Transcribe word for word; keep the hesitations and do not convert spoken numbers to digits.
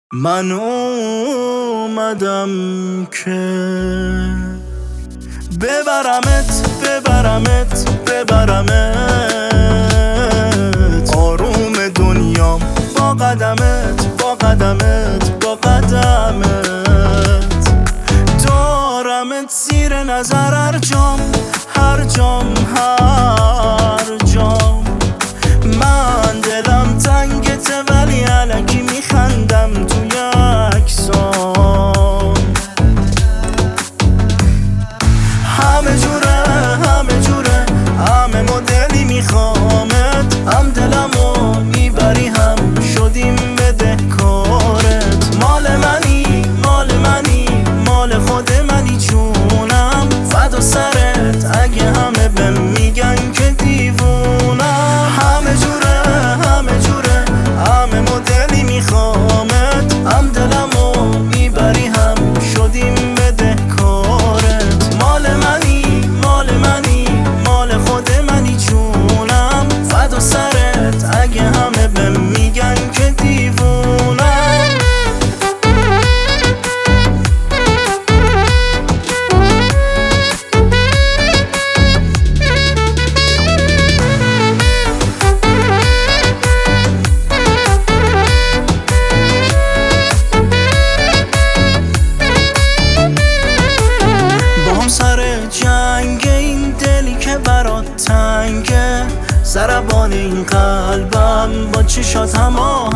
من اومدم که ببرمت ببرمت ببرمت آروم دنیام با قدمت با قدمت با قدمت دارمت زیر نظر هر جام هر جام هر جام من دلم تنگته ولی الکی میخندم توی عکسام همه جوره همه جوره همه مدلی میخوامت هم دلمو میبری هم شدیم بدهکارت مال منی مال منی مال خود منی چونم فدا سرت اگه همه بهم میگن که دیوونم همه جوره همه جوره همه مدلی میخوامت هم دلمو میبری هم شدیم بدهکارت مال منی مال منی مال خود منی چونم فدا سرت اگه همه بهم میگن که دیوونم جنگ این دلی که برات تنگه ضربان این قلبم با چشات هماهنگه